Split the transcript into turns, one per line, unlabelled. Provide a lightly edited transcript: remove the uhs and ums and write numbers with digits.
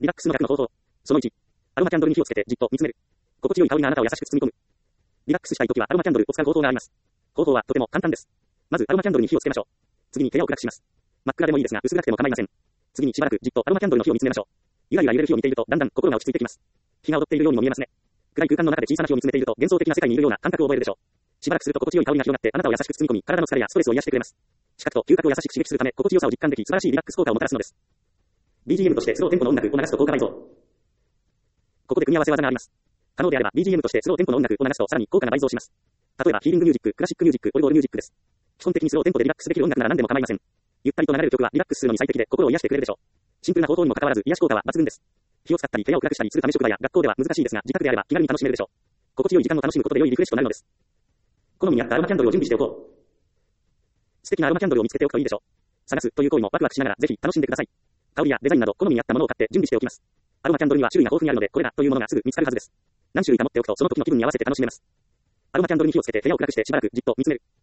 リラックスの逆の方法。その1。アロマキャンドルに火をつけてじっと見つめる。心地よい香りがあなたを優しく包み込む。リラックスしたいときはアロマキャンドルを使う方法があります。方法はとても簡単です。まずアロマキャンドルに火をつけましょう。次に部屋を暗くします。真っ暗でもいいですが薄暗くても構いません。次にしばらくじっとアロマキャンドルの火を見つめましょう。ゆらゆら揺れる火を見ているとだんだん心が落ち着いてきます。火が踊っているようにも見えますね。暗い空間の中で小さな火を見つめていると幻想的な世界にいるような感覚を覚えるでしょう。しばらくすると心地よい香りが広がってあなたを優しく包み込み体の疲れやストレスを癒してくれます。視覚と嗅覚を優しく刺激するため心地よさを実感でき素晴らしいリラックス効果をもたらすのです。BGM としてスローテンポの音楽を流すと効果倍増。ここで組み合わせ技があります。可能であれば BGM としてスローテンポの音楽を流すとさらに効果が倍増します。例えばヒーリングミュージック、クラシックミュージック、オルゴールミュージックです。基本的にスローテンポでリラックスできる音楽なら何でも構いません。ゆったりと流れる曲はリラックスするのに最適で心を癒してくれるでしょう。シンプルな方法にもかかわらず癒し効果は抜群です。火を使ったり部屋を暗くしたりするため職場や学校では難しいですが自宅であれば気軽に楽しめるでしょう。心地よい時間を楽しむことで良いリフレッシュとなるのです。好みに合ったアロマキャンドルを準備しておこう。素敵なアロマキャンドルを見つけておくといいでしょう。探すという行為もワクワクしながらぜひ楽しんでください。香りやデザインなど好みに合ったものを買って準備しておきます。アロマキャンドルには種類が豊富にあるのでこれらというものがすぐ見つかるはずです。何種類か持っておくとその時の気分に合わせて楽しめます。アロマキャンドルに火をつけて部屋を暗くしてしばらくじっと見つめる。